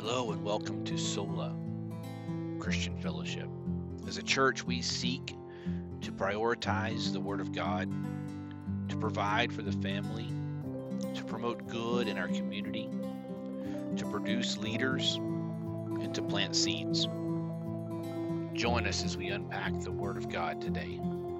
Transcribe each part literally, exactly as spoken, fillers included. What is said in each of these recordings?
Hello and welcome to Sola Christian Fellowship. As a church, we seek to prioritize the Word of God, to provide for the family, to promote good in our community, to produce leaders, and to plant seeds. Join us as we unpack the Word of God today.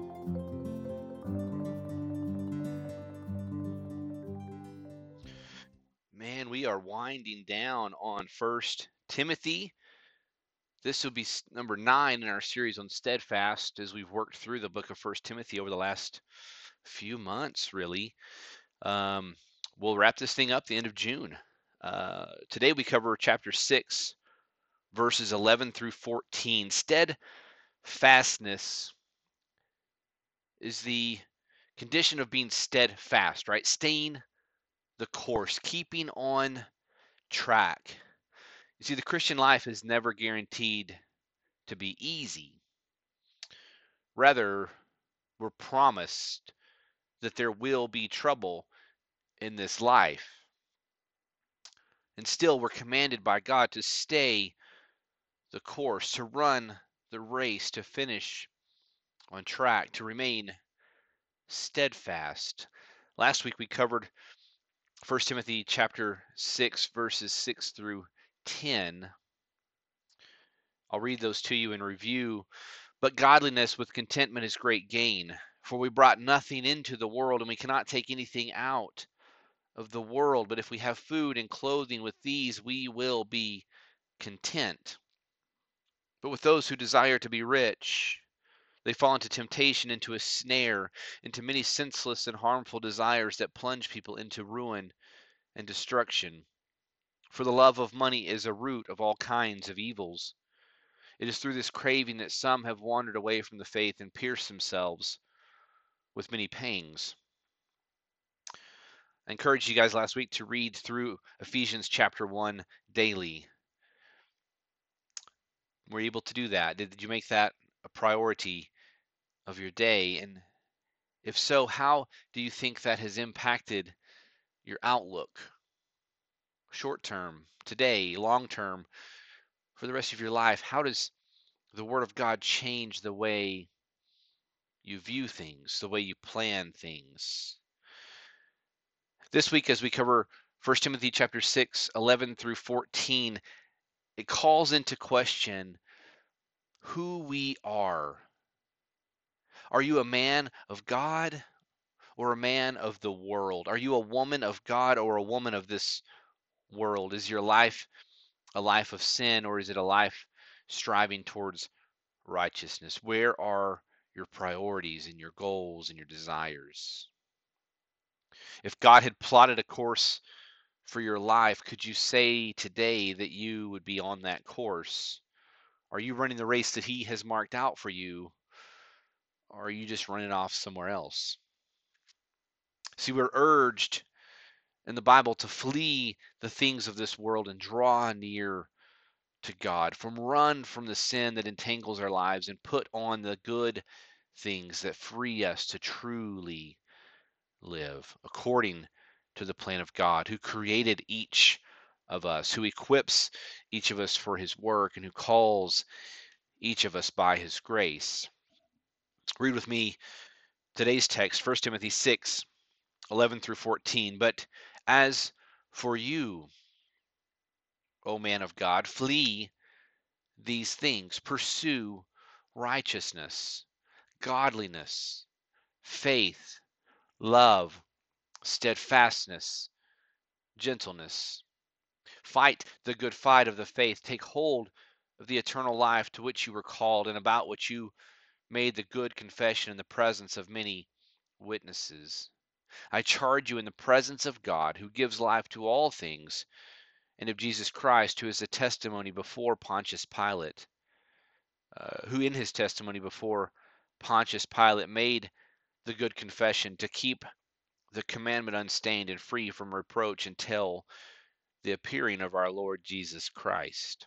Man, we are winding down on First Timothy. This will be number nine in our series on steadfast as we've worked through the book of First Timothy over the last few months, really. Um, we'll wrap this thing up the end of June. Uh, today we cover chapter six, verses eleven through fourteen. Steadfastness is the condition of being steadfast, right? Staying the course, keeping on track. You see, the Christian life is never guaranteed to be easy. Rather, we're promised that there will be trouble in this life. And still, we're commanded by God to stay the course, to run the race, to finish on track, to remain steadfast. Last week we covered First Timothy chapter six, verses six through ten. I'll read those to you in review. But godliness with contentment is great gain, for we brought nothing into the world, and we cannot take anything out of the world. But if we have food and clothing, with these we will be content. But with those who desire to be rich, they fall into temptation, into a snare, into many senseless and harmful desires that plunge people into ruin and destruction. For the love of money is a root of all kinds of evils. It is through this craving that some have wandered away from the faith and pierced themselves with many pangs. I encouraged you guys last week to read through Ephesians chapter one daily. Were you able to do that? Did you make that a priority of your day? And if so, how do you think that has impacted your outlook? Short term, today, long term, for the rest of your life, how does the Word of God change the way you view things, the way you plan things? This week, as we cover First Timothy chapter six, eleven through fourteen, it calls into question who we are. Are you a man of God or a man of the world? Are you a woman of God or a woman of this world? Is your life a life of sin, or is it a life striving towards righteousness? Where are your priorities and your goals and your desires? If God had plotted a course for your life, could you say today that you would be on that course? Are you running the race that He has marked out for you, or are you just running off somewhere else? See, we're urged in the Bible to flee the things of this world and draw near to God, from run from the sin that entangles our lives and put on the good things that free us to truly live according to the plan of God, who created each of us, who equips each of us for His work, and who calls each of us by His grace. Read with me today's text, First Timothy six, eleven through fourteen. But as for you, O man of God, flee these things, pursue righteousness, godliness, faith, love, steadfastness, gentleness. Fight the good fight of the faith. Take hold of the eternal life to which you were called, and about which you made the good confession in the presence of many witnesses. I charge you in the presence of God, who gives life to all things, and of Jesus Christ, who is a testimony before Pontius Pilate, uh, who in his testimony before Pontius Pilate made the good confession to keep the commandment unstained and free from reproach until the appearing of our Lord Jesus Christ.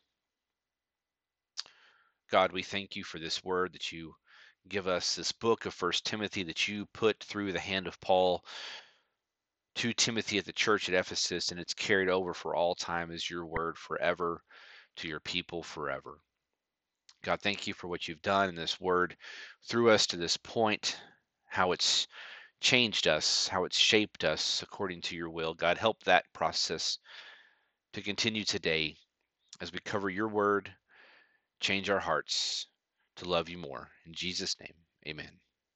God, we thank you for this word that you give us, this book of First Timothy that you put through the hand of Paul to Timothy at the church at Ephesus, and it's carried over for all time as your word forever to your people forever. God, thank you for what you've done in this word through us to this point, how it's changed us, how it's shaped us according to your will. God, help that process to continue today as we cover your word, change our hearts to love you more. In Jesus' name, amen.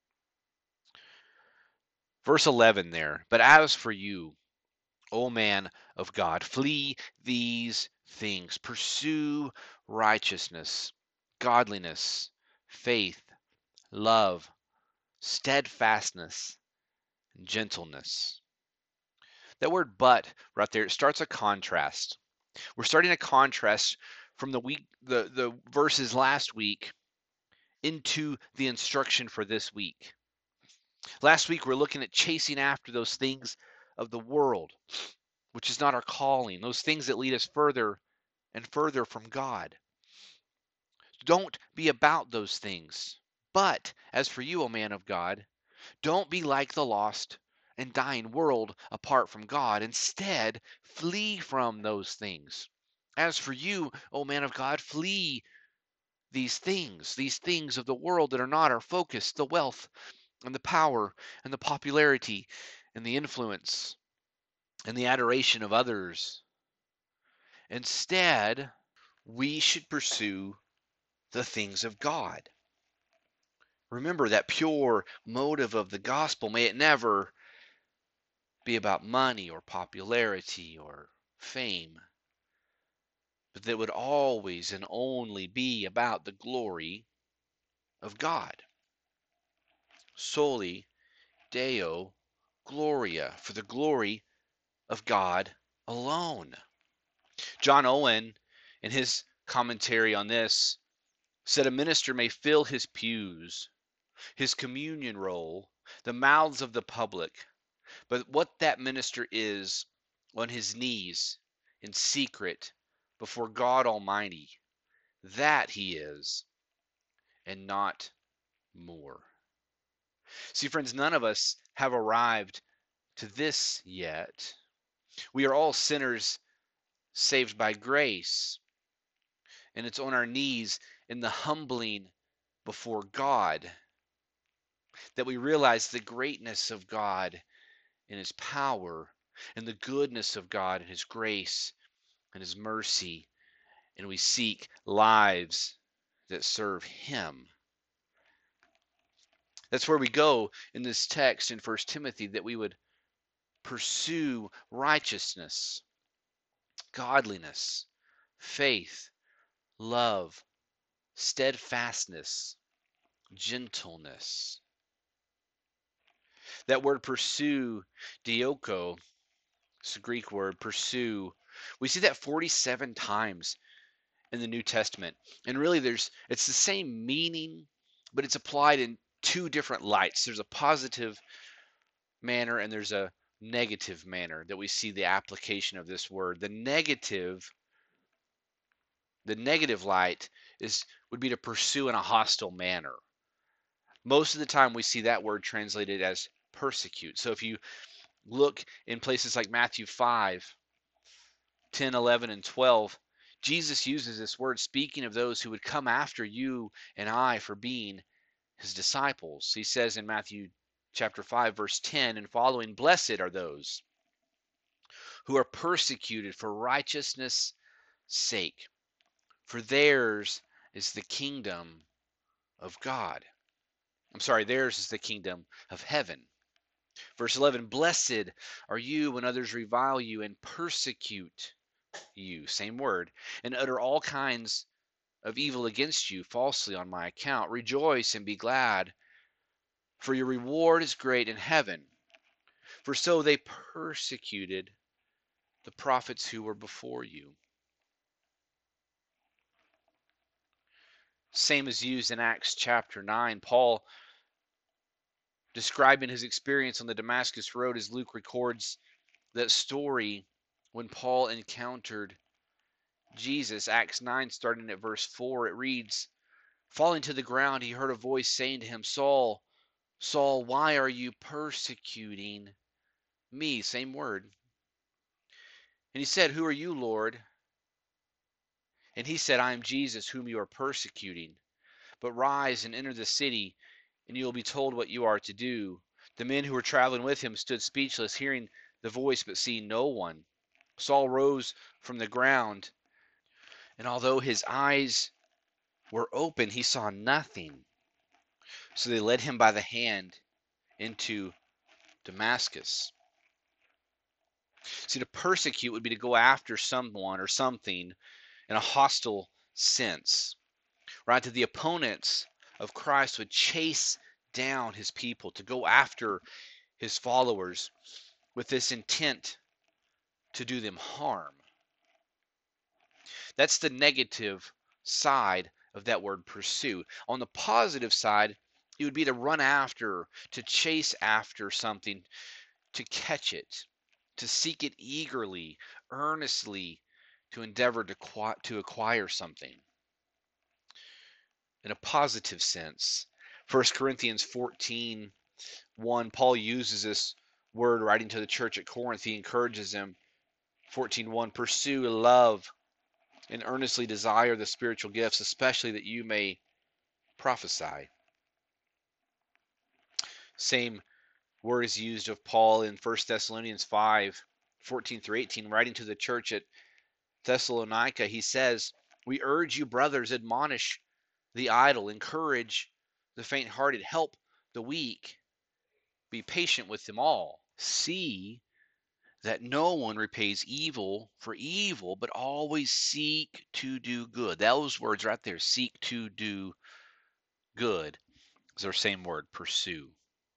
Verse eleven there, but as for you, O man of God, flee these things, pursue righteousness, godliness, faith, love, steadfastness, and gentleness. That word but right there, it starts a contrast. We're starting a contrast from the week the, the verses last week into the instruction for this week. Last week we're looking at chasing after those things of the world, which is not our calling, those things that lead us further and further from God. Don't be about those things. But as for you, O man of God, don't be like the lost and dying world apart from God. Instead, flee from those things. As for you, O man of God, flee these things, these things of the world that are not our focus, the wealth and the power and the popularity and the influence and the adoration of others. Instead, we should pursue the things of God. Remember that pure motive of the gospel. May it never be about money or popularity or fame, but that would always and only be about the glory of God. Soli Deo Gloria, for the glory of God alone. John Owen, in his commentary on this, said a minister may fill his pews, his communion roll, the mouths of the public, but what that minister is on his knees in secret before God Almighty, that he is, and not more. See, friends, none of us have arrived to this yet. We are all sinners saved by grace, and it's on our knees in the humbling before God that we realize the greatness of God and his power, and the goodness of God and his grace and his mercy, and we seek lives that serve him. That's where we go in this text in First Timothy, that we would pursue righteousness, godliness, faith, love, steadfastness, gentleness. That word pursue, dioko, it's a Greek word, pursue. We see that forty-seven times in the New Testament. And really there's it's the same meaning, but it's applied in two different lights. There's a positive manner and there's a negative manner that we see the application of this word. The negative the negative light is would be to pursue in a hostile manner. Most of the time we see that word translated as persecute. So if you look in places like Matthew five, ten, eleven, and twelve, Jesus uses this word speaking of those who would come after you and I for being his disciples. He says in Matthew chapter five, verse ten and following, blessed are those who are persecuted for righteousness' sake, for theirs is the kingdom of God. I'm sorry, theirs is the kingdom of heaven. Verse eleven, blessed are you when others revile you and persecute you, same word, and utter all kinds of evil against you falsely on my account. Rejoice and be glad, for your reward is great in heaven. For so they persecuted the prophets who were before you. Same is used in Acts chapter nine. Paul, describing his experience on the Damascus Road, as Luke records that story when Paul encountered Jesus. Acts nine, starting at verse four, it reads, falling to the ground, he heard a voice saying to him, Saul, Saul, why are you persecuting Me, same word. And he said, "Who are you, Lord?" And he said, "I am Jesus, whom you are persecuting. But rise and enter the city, and you will be told what you are to do." The men who were traveling with him stood speechless, hearing the voice but seeing no one. Saul rose from the ground, and although his eyes were open, he saw nothing. So they led him by the hand into Damascus. See, to persecute would be to go after someone or something in a hostile sense, right? That the opponents of Christ would chase down his people, to go after his followers with this intent to do them harm. That's the negative side of that word pursue. On the positive side, it would be to run after, to chase after something, to catch it, to seek it eagerly, earnestly, to endeavor to, to acquire something. In a positive sense, First Corinthians fourteen one, Paul uses this word writing to the church at Corinth. He encourages them, fourteen one, pursue, love, and earnestly desire the spiritual gifts, especially that you may prophesy. Same word is used of Paul in First Thessalonians five fourteen through eighteen, writing to the church at Thessalonica. He says, "We urge you, brothers, admonish the idle, encourage the faint-hearted, help the weak, be patient with them all. See that no one repays evil for evil, but always seek to do good." Those words right there, seek to do good, is our same word, pursue.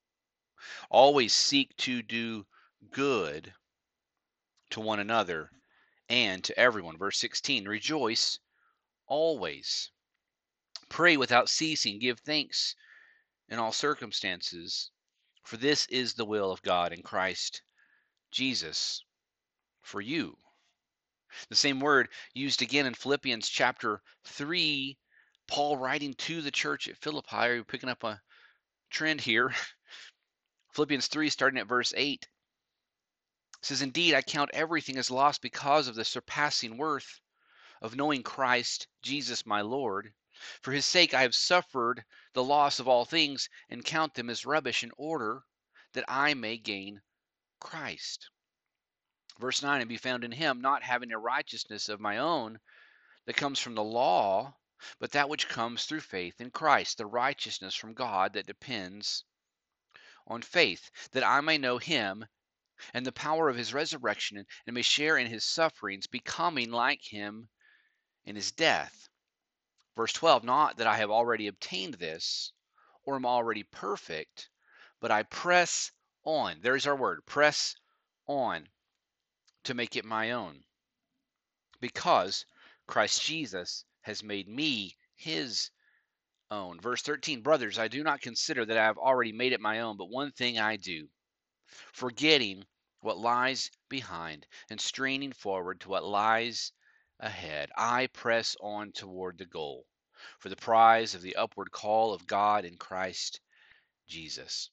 Always seek to do good to one another and to everyone. Verse sixteen, rejoice always. Pray without ceasing. Give thanks in all circumstances, for this is the will of God in Christ Jesus for you. The same word used again in Philippians chapter three, Paul writing to the church at Philippi. Are you picking up a trend here? Philippians three, starting at verse eight, says, "Indeed, I count everything as lost because of the surpassing worth of knowing Christ Jesus my Lord. For his sake I have suffered the loss of all things, and count them as rubbish, in order that I may gain Christ." Verse nine, "And be found in him, not having a righteousness of my own that comes from the law, but that which comes through faith in Christ, the righteousness from God that depends on faith, that I may know him and the power of his resurrection, and may share in his sufferings, becoming like him in his death." Verse twelve, "Not that I have already obtained this, or am already perfect, but I press on." There's our word, press on, "to make it my own, because Christ Jesus has made me his own." Verse thirteen, "Brothers, I do not consider that I have already made it my own, but one thing I do, forgetting what lies behind and straining forward to what lies ahead, I press on toward the goal, for the prize of the upward call of God in Christ Jesus."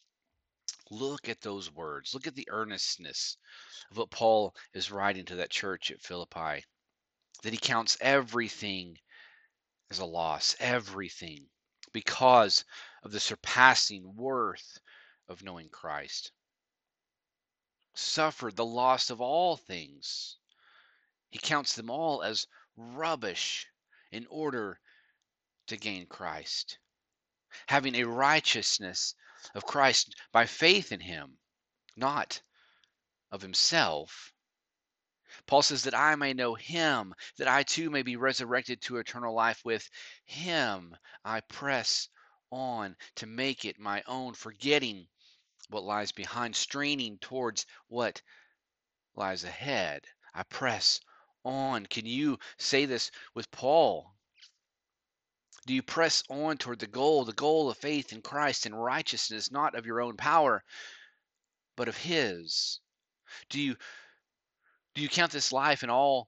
Look at those words. Look at the earnestness of what Paul is writing to that church at Philippi, that he counts everything as a loss, everything, because of the surpassing worth of knowing Christ. Suffered the loss of all things. He counts them all as rubbish in order to gain Christ. Having a righteousness of Christ by faith in him, not of himself. Paul says that I may know him, that I too may be resurrected to eternal life with him. I press on to make it my own, forgetting what lies behind, straining towards what lies ahead. I press on. Can you say this with Paul? Do you press on toward the goal, the goal of faith in Christ and righteousness, not of your own power, but of his? Do you do you count this life and all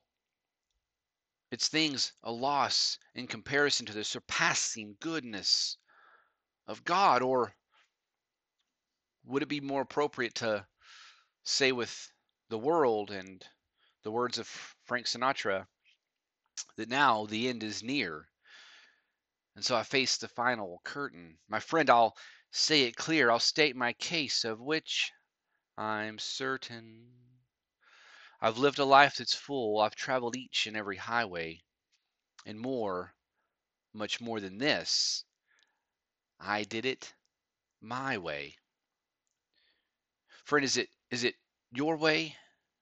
its things a loss in comparison to the surpassing goodness of God? Or would it be more appropriate to say with the world and the words of Frank Sinatra that now the end is near. And so I face the final curtain. My friend, I'll say it clear. I'll state my case, of which I'm certain. I've lived a life that's full. I've traveled each and every highway. And more, much more than this, I did it my way. Friend, is it is it your way?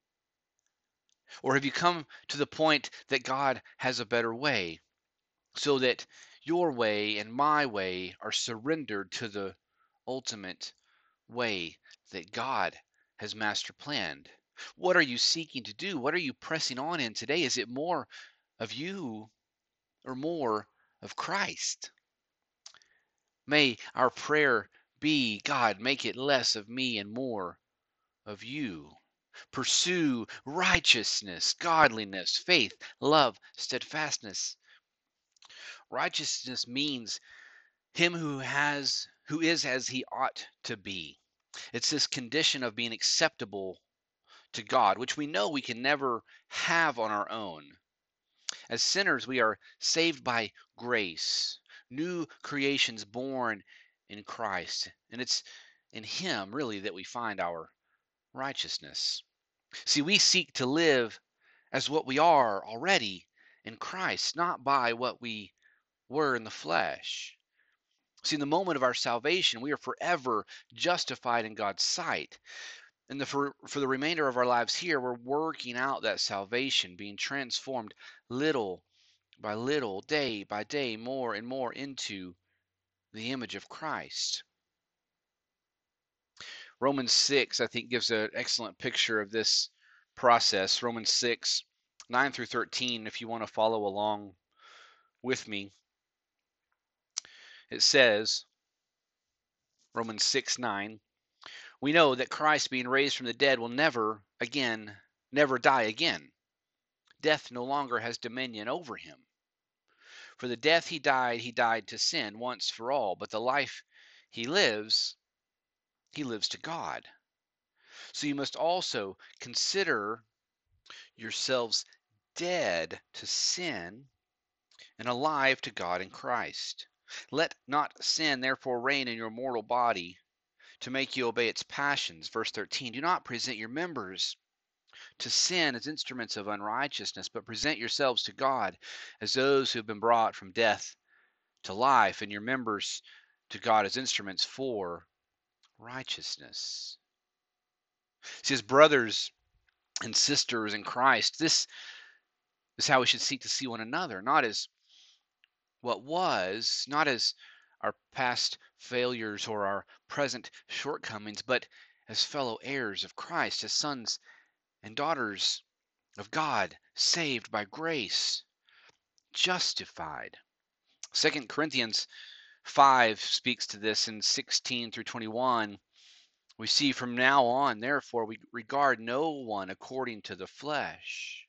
Or have you come to the point that God has a better way, so that your way and my way are surrendered to the ultimate way that God has master planned? What are you seeking to do? What are you pressing on in today? Is it more of you or more of Christ? May our prayer be, God, make it less of me and more of you. Pursue righteousness, godliness, faith, love, steadfastness. Righteousness means him who has who is as he ought to be. It's this condition of being acceptable to God, which we know we can never have on our own. As sinners, we are saved by grace, new creations born in Christ. And it's in him, really, that we find our righteousness. See, we seek to live as what we are already in Christ, not by what we were in the flesh. See, in the moment of our salvation, we are forever justified in God's sight. And the, for, for the remainder of our lives here, we're working out that salvation, being transformed little by little, day by day, more and more into the image of Christ. Romans six, I think, gives an excellent picture of this process. Romans six, nine through thirteen, if you want to follow along with me. It says, Romans six, nine, we know that Christ, being raised from the dead, will never again, never die again. Death no longer has dominion over him. For the death he died, he died to sin once for all, but the life he lives, he lives to God. So you must also consider yourselves dead to sin and alive to God in Christ. Let not sin therefore reign in your mortal body to make you obey its passions. Verse thirteen, do not present your members to sin as instruments of unrighteousness, but present yourselves to God as those who have been brought from death to life, and your members to God as instruments for righteousness. See, as brothers and sisters in Christ, this is how we should seek to see one another, not as what was, not as our past failures or our present shortcomings, but as fellow heirs of Christ, as sons and daughters of God, saved by grace, justified. Second Corinthians five speaks to this in sixteen through twenty-one. We see from now on, therefore, we regard no one according to the flesh.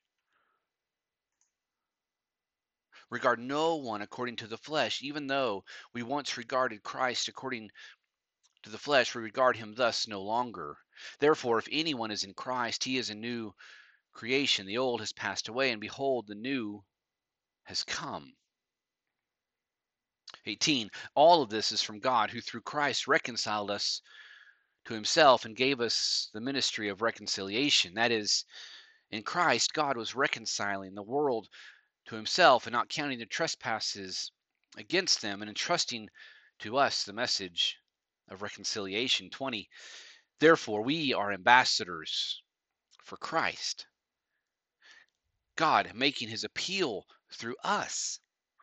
Regard no one according to the flesh, even though we once regarded Christ according to the flesh, we regard him thus no longer. Therefore, if anyone is in Christ, he is a new creation. The old has passed away, and behold, the new has come. eighteen. All of this is from God, who through Christ reconciled us to himself and gave us the ministry of reconciliation. That is, in Christ, God was reconciling the world to himself and not counting their trespasses against them, and entrusting to us the message of reconciliation. twenty. Therefore, we are ambassadors for Christ, God making his appeal through us.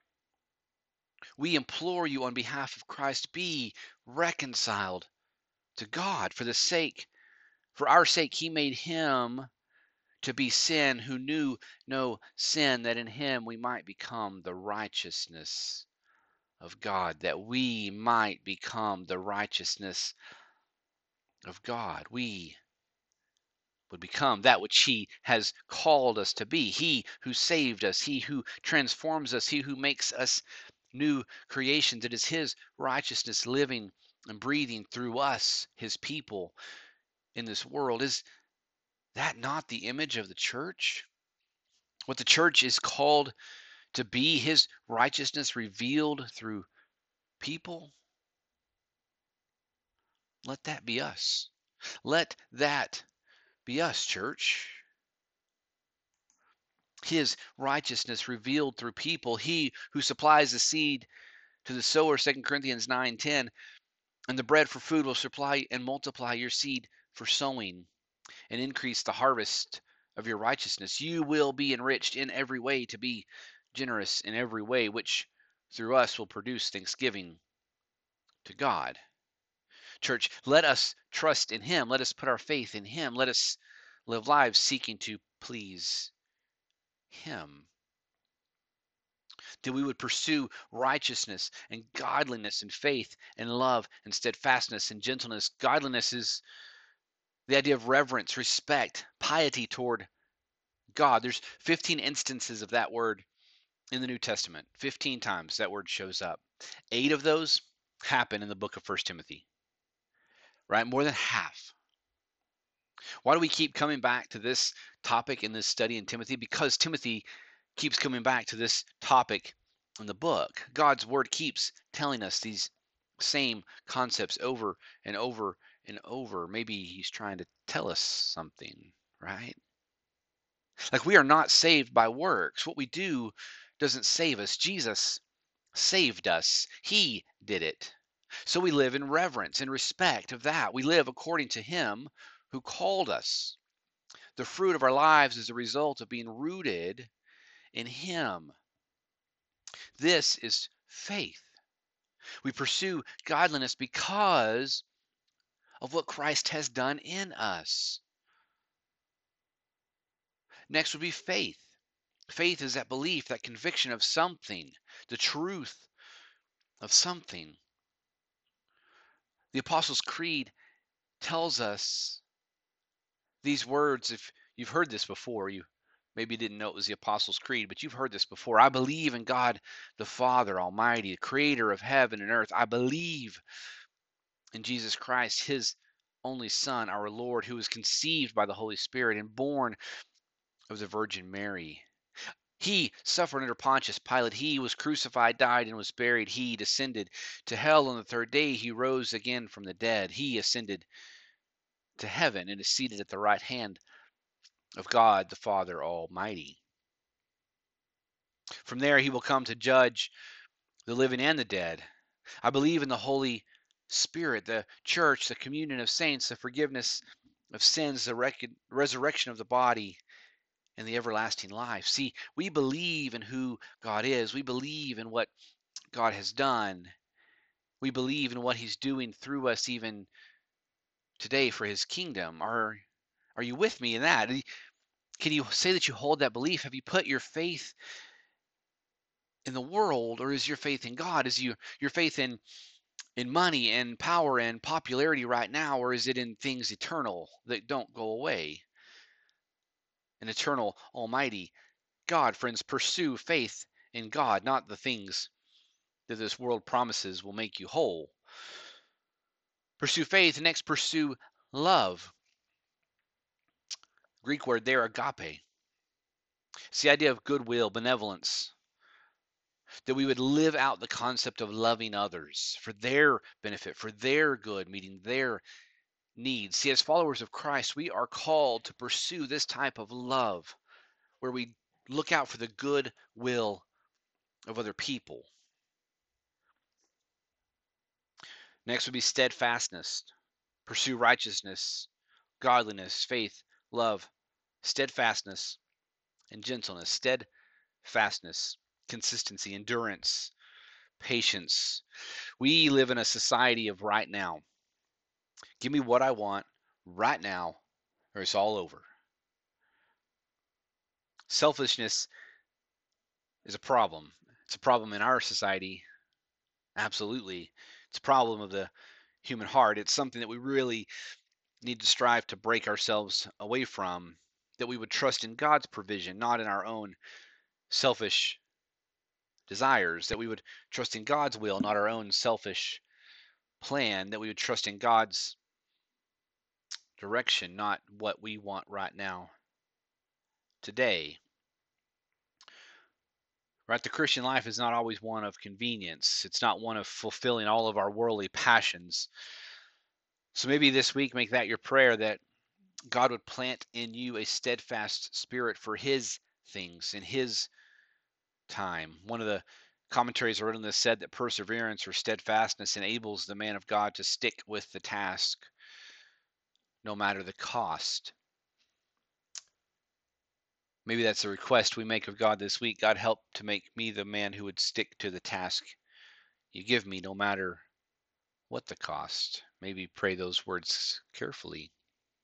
We implore you on behalf of Christ, be reconciled to God. For the sake, for our sake, he made him to be sin who knew no sin, that in him we might become the righteousness of God, that we might become the righteousness of God. We would become that which he has called us to be. He who saved us, he who transforms us, he who makes us new creations. It is his righteousness living and breathing through us, his people in this world. Is that not the image of the church? What the church is called to be, his righteousness revealed through people? Let that be us. Let that be us, church. His righteousness revealed through people. He who supplies the seed to the sower, Second Corinthians nine ten, and the bread for food will supply and multiply your seed for sowing and increase the harvest of your righteousness. You will be enriched in every way to be generous in every way, which through us will produce thanksgiving to God. Church, let us trust in him. Let us put our faith in him. Let us live lives seeking to please him. That we would pursue righteousness and godliness and faith and love and steadfastness and gentleness. Godliness is the idea of reverence, respect, piety toward God. There's fifteen instances of that word in the New Testament. fifteen times that word shows up. Eight of those happen in the book of First Timothy, right? More than half. Why do we keep coming back to this topic in this study in Timothy? Because Timothy keeps coming back to this topic in the book. God's word keeps telling us these same concepts over and over and over. Maybe he's trying to tell us something, right? Like, we are not saved by works. What we do doesn't save us. Jesus saved us. He did it. So we live in reverence and respect of that. We live according to him who called us. The fruit of our lives is a result of being rooted in him. This is faith. We pursue godliness because of what Christ has done in us. Next would be faith. Faith is that belief, that conviction of something, the truth of something. The Apostles' Creed tells us these words. If you've heard this before, you maybe didn't know it was the Apostles' Creed, but you've heard this before. I believe in God the Father Almighty, the creator of heaven and earth. I believe in Jesus Christ, his only Son, our Lord, who was conceived by the Holy Spirit and born of the Virgin Mary. He suffered under Pontius Pilate. He was crucified, died, and was buried. He descended to hell. On the third day, he rose again from the dead. He ascended to heaven and is seated at the right hand of God the Father Almighty. From there, he will come to judge the living and the dead. I believe in the Holy Spirit, the church, the communion of saints, the forgiveness of sins, the rec- resurrection of the body, and the everlasting life. See, we believe in who God is. We believe in what God has done. We believe in what he's doing through us even today for his kingdom. Are, are you with me in that? Can you say that you hold that belief? Have you put your faith in the world, or is your faith in God? Is you your faith in in money and power and popularity right now, or is it in things eternal that don't go away? An eternal, almighty God. Friends, pursue faith in God, not the things that this world promises will make you whole. Pursue faith. Next, pursue love. Greek word there, agape. It's the idea of goodwill, benevolence, that we would live out the concept of loving others for their benefit, for their good, meeting their needs. See, as followers of Christ, we are called to pursue this type of love where we look out for the good will of other people. Next would be steadfastness. Pursue righteousness, godliness, faith, love, steadfastness, and gentleness. Steadfastness, consistency, endurance, patience. We live in a society of right now. Give me what I want right now, or it's all over. Selfishness is a problem. It's a problem in our society. Absolutely. It's a problem of the human heart. It's something that we really need to strive to break ourselves away from, that we would trust in God's provision, not in our own selfish desires, that we would trust in God's will, not our own selfish plan, that we would trust in God's direction, not what we want right now, today. Right? The Christian life is not always one of convenience. It's not one of fulfilling all of our worldly passions. So maybe this week make that your prayer, that God would plant in you a steadfast spirit for his things in his time. One of the commentaries I read on this said that perseverance or steadfastness enables the man of God to stick with the task no matter the cost. Maybe that's a request we make of God this week. God, help to make me the man who would stick to the task you give me, no matter what the cost. Maybe pray those words carefully.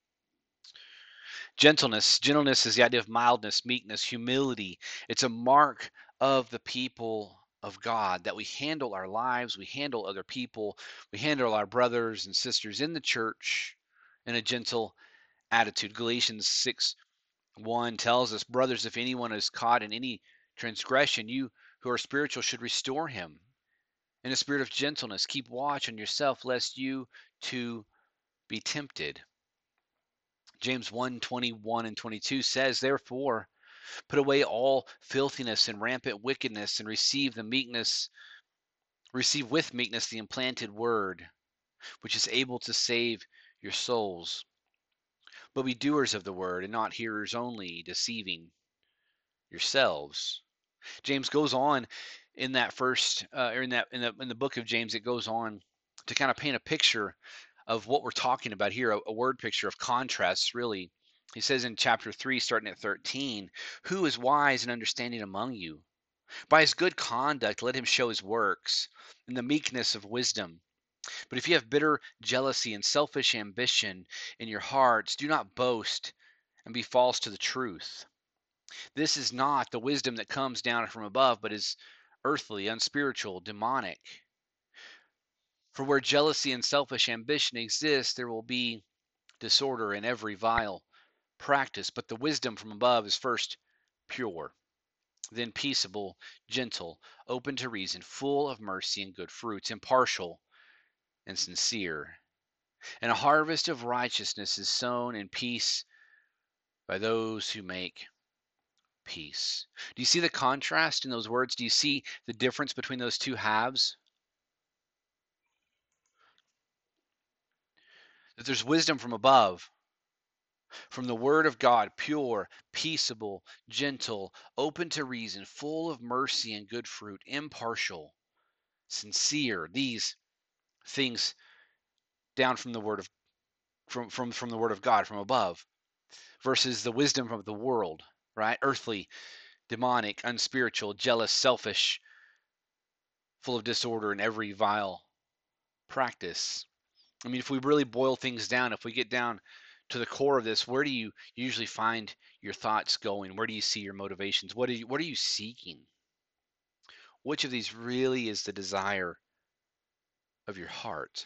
Gentleness. Gentleness is the idea of mildness, meekness, humility. It's a mark of the people of God that we handle our lives, we handle other people, we handle our brothers and sisters in the church in a gentle attitude. Galatians six one tells us, brothers, if anyone is caught in any transgression, you who are spiritual should restore him in a spirit of gentleness. Keep watch on yourself, lest you too be tempted. James one twenty-one and twenty-two says, therefore, put away all filthiness and rampant wickedness, and receive the meekness, receive with meekness the implanted word, which is able to save your souls. But be doers of the word, and not hearers only, deceiving yourselves. James goes on in that first, uh, or in that in the in the book of James, it goes on to kind of paint a picture of what we're talking about here, a, a word picture of contrasts, really. He says in chapter three, starting at thirteen, who is wise and understanding among you? By his good conduct, let him show his works in the meekness of wisdom. But if you have bitter jealousy and selfish ambition in your hearts, do not boast and be false to the truth. This is not the wisdom that comes down from above, but is earthly, unspiritual, demonic. For where jealousy and selfish ambition exist, there will be disorder in every vile practice. But the wisdom from above is first pure, then peaceable, gentle, open to reason, full of mercy and good fruits, impartial and sincere. And a harvest of righteousness is sown in peace by those who make peace. Do you see the contrast in those words? Do you see the difference between those two halves? That there's wisdom from above, from the word of God, pure, peaceable, gentle, open to reason, full of mercy and good fruit, impartial, sincere. These things down from the word of from from from the word of God from above, versus the wisdom of the world, right? Earthly, demonic, unspiritual, jealous, selfish, full of disorder and every vile practice. I mean, if we really boil things down, if we get down to the core of this, where do you usually find your thoughts going? Where do you see your motivations? What are you what are you seeking? Which of these really is the desire of your heart?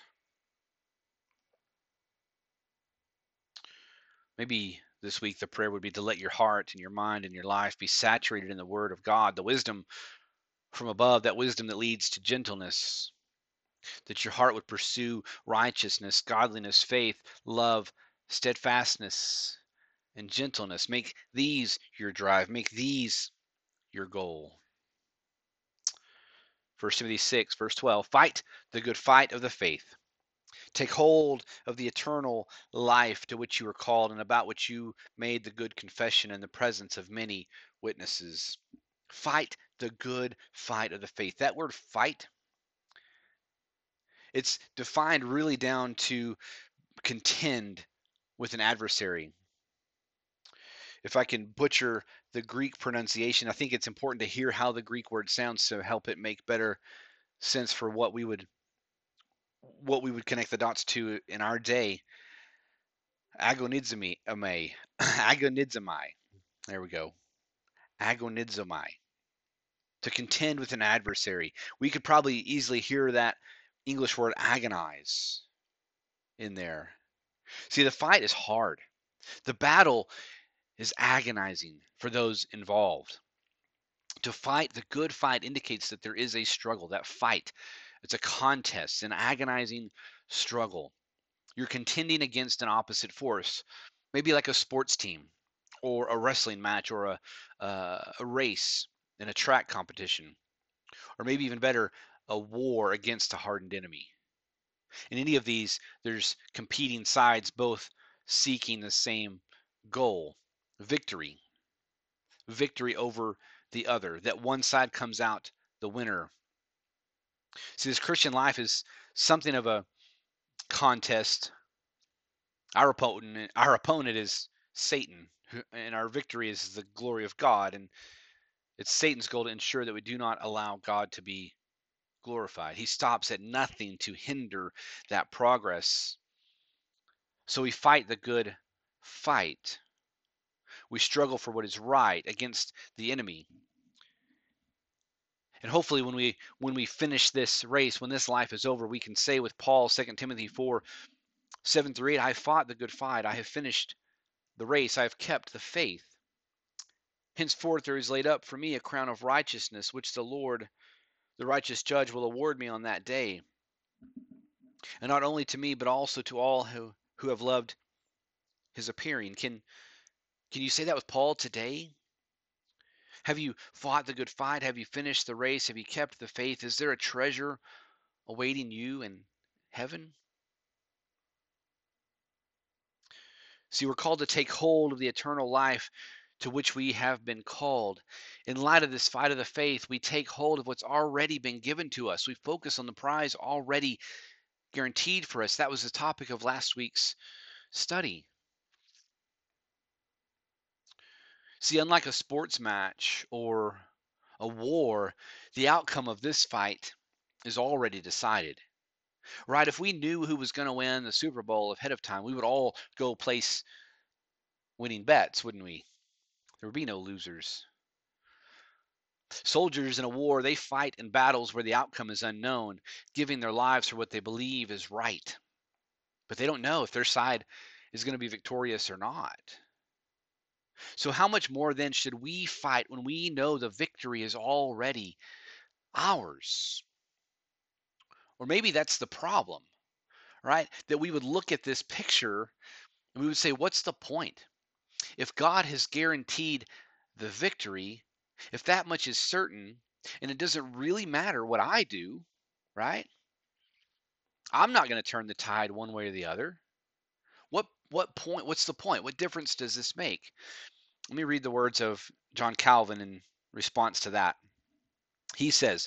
Maybe this week the prayer would be to let your heart and your mind and your life be saturated in the word of God, the wisdom from above, that wisdom that leads to gentleness, that your heart would pursue righteousness, godliness, faith, love, steadfastness, and gentleness. Make these your drive. Make these your goal. First Timothy six, verse twelve. Fight the good fight of the faith. Take hold of the eternal life to which you were called and about which you made the good confession in the presence of many witnesses. Fight the good fight of the faith. That word fight, it's defined really down to contend with an adversary. If I can butcher the Greek pronunciation, I think it's important to hear how the Greek word sounds to help it make better sense for what we would what we would connect the dots to in our day. Agonizomai, agonizomai. There we go. Agonizomai. To contend with an adversary. We could probably easily hear that English word agonize in there. See, the fight is hard. The battle is agonizing for those involved. To fight the good fight indicates that there is a struggle. That fight, it's a contest, an agonizing struggle. You're contending against an opposite force, maybe like a sports team or a wrestling match or a, uh, a race in a track competition, or maybe even better, a war against a hardened enemy. In any of these, there's competing sides, both seeking the same goal: victory, victory over the other, that one side comes out the winner. See, this Christian life is something of a contest. Our opponent, our opponent is Satan, who- and our victory is the glory of God. And it's Satan's goal to ensure that we do not allow God to be glorified. He stops at nothing to hinder that progress. So we fight the good fight. We struggle for what is right against the enemy. And hopefully when we when we finish this race, when this life is over, we can say with Paul, Second Timothy four, seven through eight, I have fought the good fight, I have finished the race, I have kept the faith. Henceforth there is laid up for me a crown of righteousness, which the Lord, the righteous judge, will award me on that day. And not only to me, but also to all who, who have loved his appearing. Can can you say that with Paul today? Have you fought the good fight? Have you finished the race? Have you kept the faith? Is there a treasure awaiting you in heaven? See, we're called to take hold of the eternal life to which we have been called. In light of this fight of the faith, we take hold of what's already been given to us. We focus on the prize already guaranteed for us. That was the topic of last week's study. See, unlike a sports match or a war, the outcome of this fight is already decided. Right? If we knew who was going to win the Super Bowl ahead of time, we would all go place winning bets, wouldn't we? There would be no losers. Soldiers in a war, they fight in battles where the outcome is unknown, giving their lives for what they believe is right. But they don't know if their side is going to be victorious or not. So, how much more then should we fight when we know the victory is already ours? Or maybe that's the problem, right? That we would look at this picture and we would say, what's the point? If God has guaranteed the victory, if that much is certain, and it doesn't really matter what I do, right? I'm not going to turn the tide one way or the other. What what point? What's the point? What difference does this make? Let me read the words of John Calvin in response to that. He says,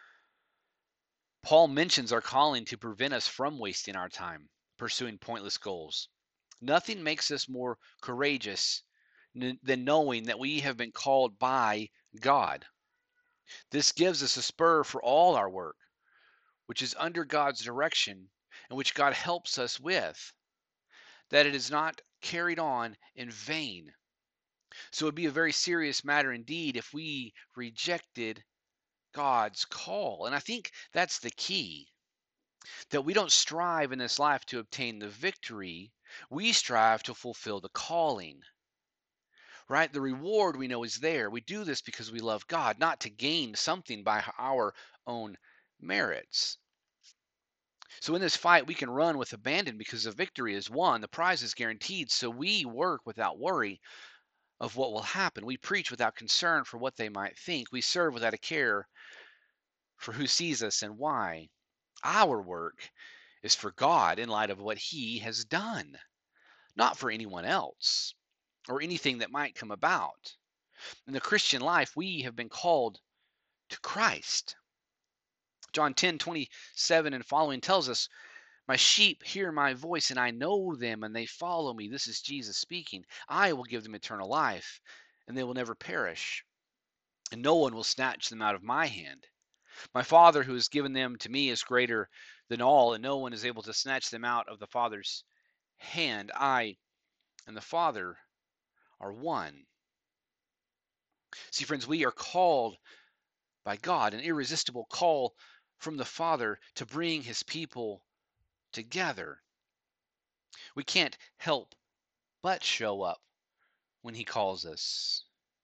Paul mentions our calling to prevent us from wasting our time pursuing pointless goals. Nothing makes us more courageous n- than knowing that we have been called by God. This gives us a spur for all our work, which is under God's direction and which God helps us with, that it is not carried on in vain. So it would be a very serious matter indeed if we rejected God's call. And I think that's the key, that we don't strive in this life to obtain the victory, we strive to fulfill the calling. Right? The reward we know is there. We do this because we love God, not to gain something by our own merits. So in this fight, we can run with abandon because the victory is won. The prize is guaranteed. So we work without worry of what will happen. We preach without concern for what they might think. We serve without a care for who sees us and why. Our work is for God in light of what He has done, not for anyone else or anything that might come about. In the Christian life, we have been called to Christ. John ten twenty-seven and following tells us, my sheep hear my voice, and I know them, and they follow me. This is Jesus speaking. I will give them eternal life, and they will never perish, and no one will snatch them out of my hand. My Father who has given them to me is greater than all, and no one is able to snatch them out of the Father's hand. I and the Father are one. See, friends, we are called by God, an irresistible call from the Father to bring his people together. We can't help but show up when he calls us.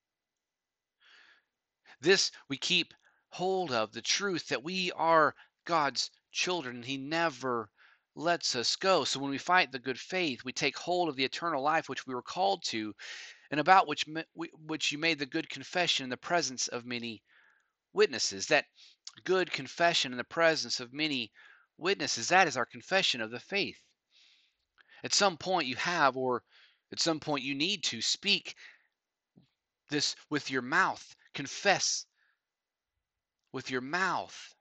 This we keep hold of, the truth that we are God's children. He never lets us go. So when we fight the good faith, we take hold of the eternal life which we were called to, and about which which you made the good confession in the presence of many witnesses. That good confession in the presence of many witnesses, that is our confession of the faith. At some point you have, or at some point you need to speak this with your mouth, confess with your mouth,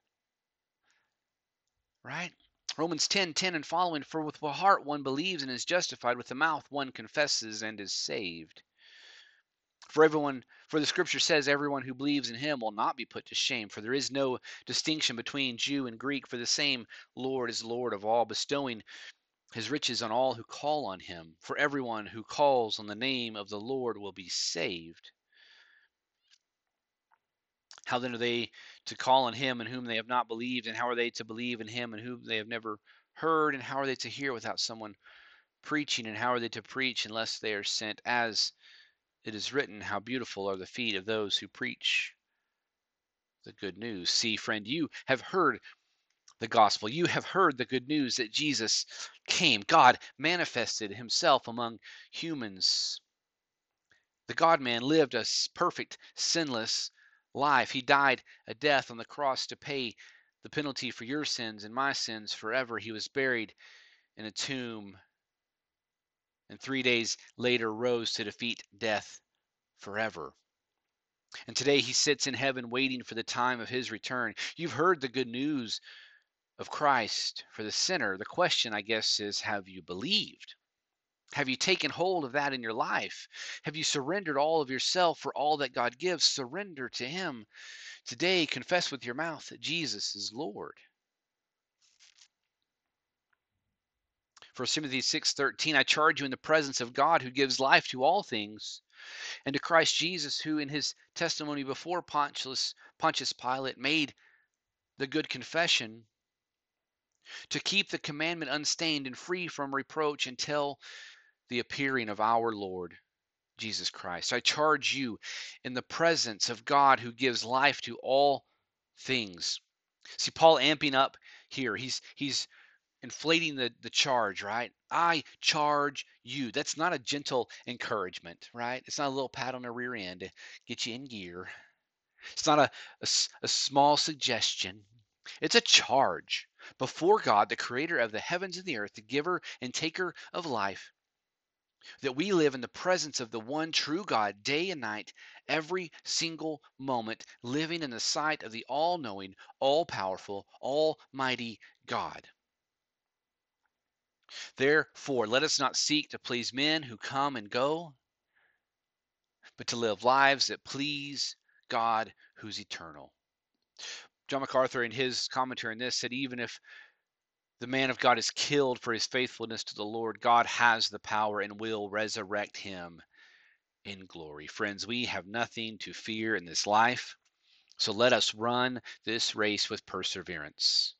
right? Romans ten ten and following, for with the heart one believes and is justified, with the mouth one confesses and is saved. For everyone, for the scripture says, everyone who believes in him will not be put to shame, for there is no distinction between Jew and Greek, for the same Lord is Lord of all, bestowing his riches on all who call on him. For everyone who calls on the name of the Lord will be saved. How then are they to call on him in whom they have not believed? And how are they to believe in him in whom they have never heard? And how are they to hear without someone preaching? And how are they to preach unless they are sent? As it is written, how beautiful are the feet of those who preach the good news. See, friend, you have heard the gospel. You have heard the good news that Jesus came. God manifested himself among humans. The God-man lived a perfect, sinless life. He died a death on the cross to pay the penalty for your sins and my sins forever. He was buried in a tomb, and three days later rose to defeat death forever. And today he sits in heaven waiting for the time of his return. You've heard the good news of Christ for the sinner. The question, I guess, is, have you believed? Have you taken hold of that in your life? Have you surrendered all of yourself for all that God gives? Surrender to him. Today, confess with your mouth that Jesus is Lord. First Timothy six thirteen, I charge you in the presence of God who gives life to all things, and to Christ Jesus, who in his testimony before Pontius, Pontius Pilate made the good confession, to keep the commandment unstained and free from reproach until the appearing of our Lord Jesus Christ. I charge you in the presence of God who gives life to all things. See, Paul amping up here. He's he's inflating the, the charge, right? I charge you. That's not a gentle encouragement, right? It's not a little pat on the rear end to get you in gear. It's not a, a, a small suggestion. It's a charge before God, the creator of the heavens and the earth, the giver and taker of life, that we live in the presence of the one true God day and night, every single moment, living in the sight of the all-knowing, all-powerful, almighty God. Therefore, let us not seek to please men who come and go, but to live lives that please God who's eternal. John MacArthur, in his commentary on this, said even if the man of God is killed for his faithfulness to the Lord, God has the power and will resurrect him in glory. Friends, we have nothing to fear in this life, so let us run this race with perseverance.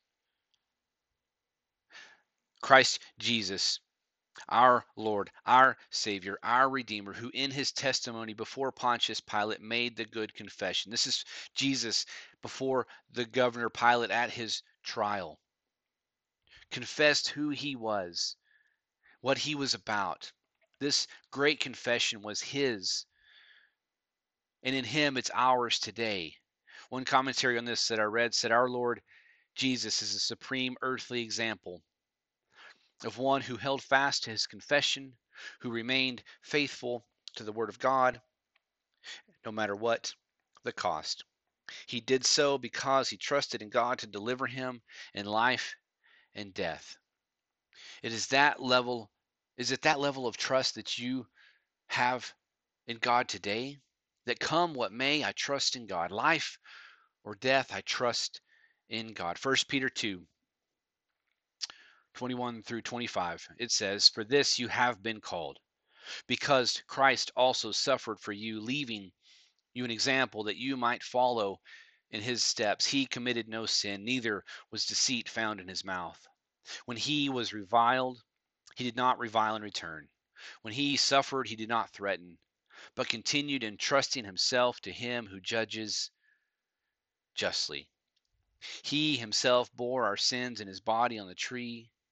Christ Jesus, our Lord, our Savior, our Redeemer, who in his testimony before Pontius Pilate made the good confession. This is Jesus before the governor Pilate at his trial. Confessed who he was, what he was about. This great confession was his, and in him it's ours today. One commentary on this that I read said, our Lord Jesus is a supreme earthly example of one who held fast to his confession, who remained faithful to the Word of God, no matter what the cost. He did so because he trusted in God to deliver him in life and death. It is that level, is it that level of trust that you have in God today? That come what may, I trust in God. Life or death, I trust in God. First Peter two, twenty-one through twenty-five, it says, for this you have been called, because Christ also suffered for you, leaving you an example that you might follow in his steps. He committed no sin, neither was deceit found in his mouth. When he was reviled, he did not revile in return. When he suffered, he did not threaten, but continued entrusting himself to him who judges justly. He himself bore our sins in his body on the tree,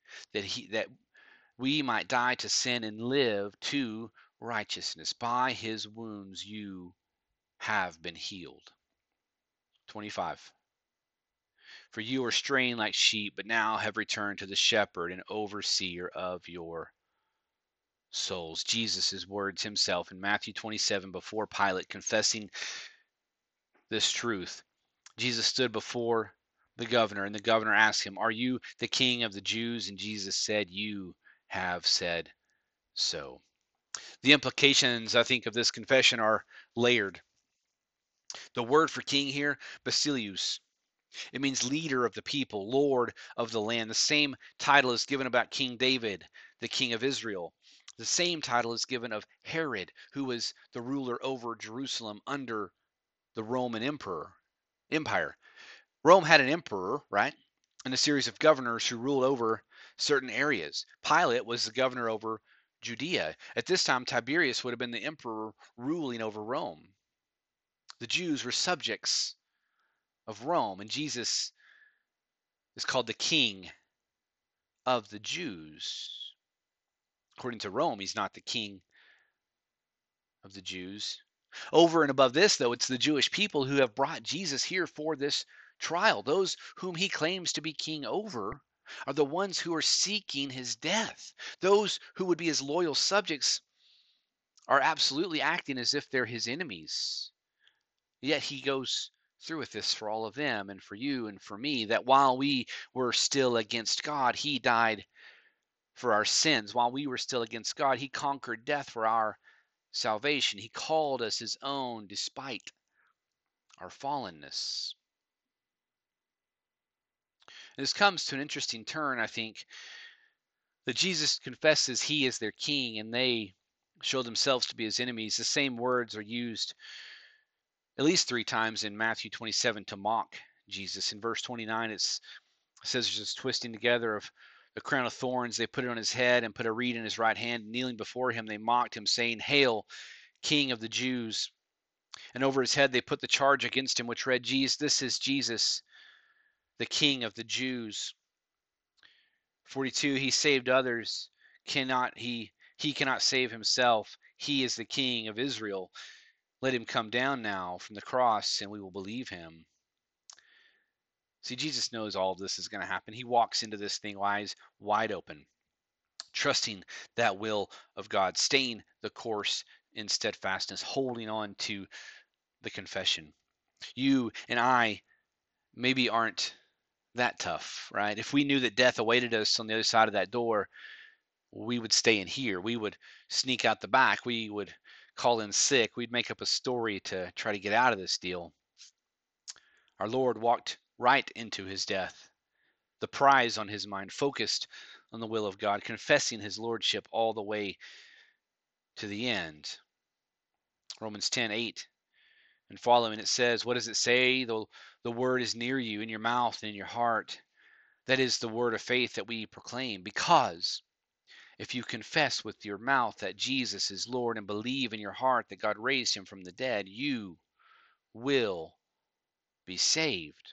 that he that we might die to sin and live to righteousness. By his wounds you have been healed. twenty-five. For you were straying like sheep, but now have returned to the shepherd and overseer of your souls. Jesus' words himself in Matthew twenty-seven before Pilate, confessing this truth. Jesus stood before the governor, and the governor asked him, "Are you the king of the Jews?" And Jesus said, "You have said so." The implications, I think, of this confession are layered. The word for king here, basileus, it means leader of the people, Lord of the land. The same title is given about King David, the king of Israel. The same title is given of Herod, who was the ruler over Jerusalem under the Roman emperor empire. Rome had an emperor, right? And a series of governors who ruled over certain areas. Pilate was the governor over Judea. At this time, Tiberius would have been the emperor ruling over Rome. The Jews were subjects of Rome, and Jesus is called the King of the Jews. According to Rome, he's not the king of the Jews. Over and above this, though, it's the Jewish people who have brought Jesus here for this trial. Those whom he claims to be king over are the ones who are seeking his death. Those who would be his loyal subjects are absolutely acting as if they're his enemies. Yet he goes through with this for all of them and for you and for me, that while we were still against God, he died for our sins. While we were still against God, he conquered death for our salvation. He called us his own despite our fallenness. This comes to an interesting turn, I think, that Jesus confesses he is their king and they show themselves to be his enemies. The same words are used at least three times in Matthew twenty-seven to mock Jesus. In verse twenty-nine, it's, it says there's this twisting together of the crown of thorns. They put it on his head and put a reed in his right hand. Kneeling before him, they mocked him, saying, "Hail, King of the Jews." And over his head they put the charge against him, which read, "Jesus, this is Jesus, the King of the Jews." forty-two, he saved others. Cannot he? He cannot save himself. He is the King of Israel. Let him come down now from the cross, and we will believe him. See, Jesus knows all of this is going to happen. He walks into this thing eyes wide open, trusting that will of God, staying the course in steadfastness, holding on to the confession. You and I maybe aren't that tough, right? If we knew that death awaited us on the other side of that door, we would stay in here. We would sneak out the back. We would call in sick. We'd make up a story to try to get out of this deal. Our Lord walked right into his death, the prize on his mind, focused on the will of God, confessing his lordship all the way to the end. Romans ten eight and following, it says, what does it say? The, the word is near you, in your mouth and in your heart. That is the word of faith that we proclaim, because if you confess with your mouth that Jesus is Lord and believe in your heart that God raised him from the dead, you will be saved.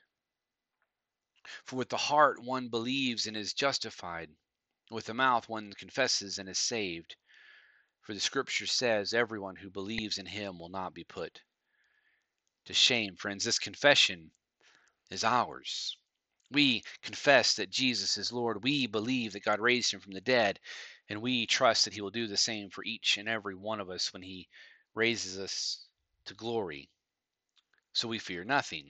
For with the heart one believes and is justified. With the mouth one confesses and is saved. For the scripture says, everyone who believes in him will not be put to shame. Friends, this confession is ours. We confess that Jesus is Lord. We believe that God raised him from the dead. And we trust that he will do the same for each and every one of us when he raises us to glory. So we fear nothing.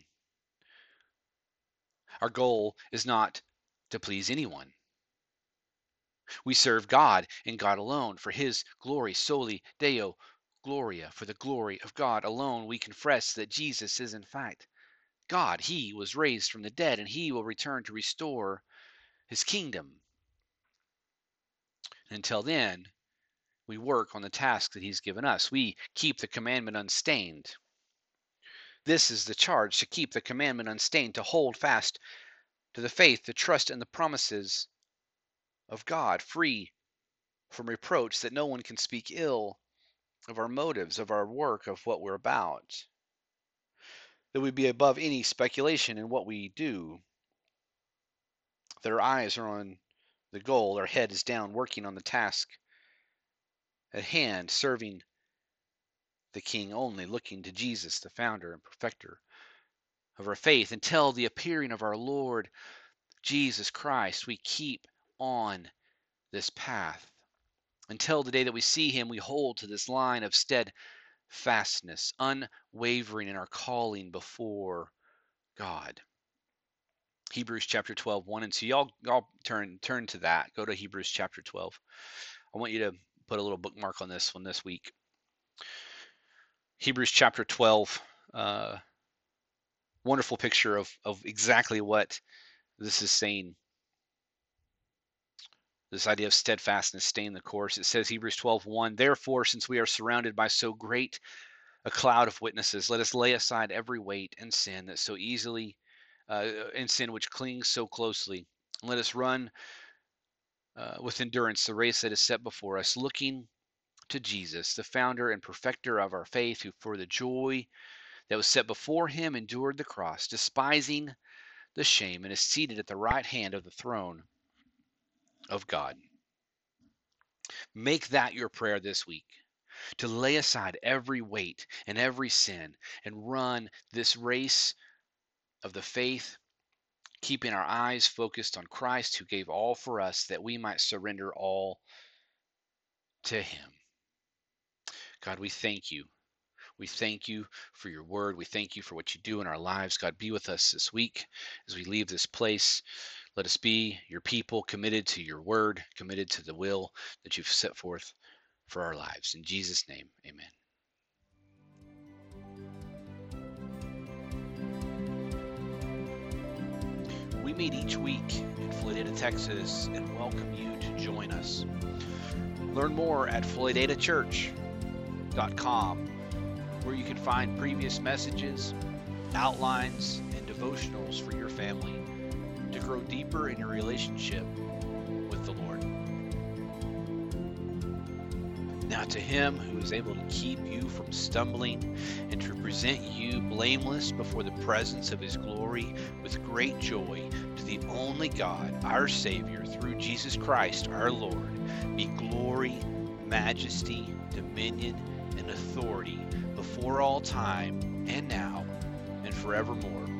Our goal is not to please anyone. We serve God and God alone for his glory, soli Deo Gloria. For the glory of God alone, we confess that Jesus is in fact God. He was raised from the dead, and he will return to restore his kingdom. And until then, we work on the task that he's given us. We keep the commandment unstained. This is the charge, to keep the commandment unstained, to hold fast to the faith, to trust in the promises of God, free from reproach, that no one can speak ill of our motives, of our work, of what we're about. That we be above any speculation in what we do. That our eyes are on the goal. Our head is down, working on the task at hand, serving the King only, looking to Jesus, the founder and perfecter of our faith, until the appearing of our Lord Jesus Christ. We keep on this path. Until the day that we see him, we hold to this line of steadfastness, unwavering in our calling before God. Hebrews chapter twelve, one and two. Y'all, y'all turn turn to that. Go to Hebrews chapter twelve. I want you to put a little bookmark on this one this week. Hebrews chapter twelve. Uh, wonderful picture of, of exactly what this is saying. This idea of steadfastness, staying the course. It says, Hebrews twelve, one, therefore, since we are surrounded by so great a cloud of witnesses, let us lay aside every weight and sin that so easily, uh, and sin which clings so closely. Let us run uh, with endurance the race that is set before us, looking to Jesus, the founder and perfecter of our faith, who for the joy that was set before him endured the cross, despising the shame, and is seated at the right hand of the throne of God. Make that your prayer this week, to lay aside every weight and every sin and run this race of the faith, keeping our eyes focused on Christ, who gave all for us that we might surrender all to him. God, we thank you. We thank you for your word. We thank you for what you do in our lives. God, be with us this week as we leave this place. Let us be your people, committed to your word, committed to the will that you've set forth for our lives. In Jesus' name, amen. We meet each week in Floydada, Texas, and welcome you to join us. Learn more at floydada church dot com, where you can find previous messages, outlines, and devotionals for your family to grow deeper in your relationship with the Lord. Now to him who is able to keep you from stumbling and to present you blameless before the presence of his glory with great joy, to the only God, our Savior, through Jesus Christ our Lord, be glory, majesty, dominion, and authority before all time and now and forevermore.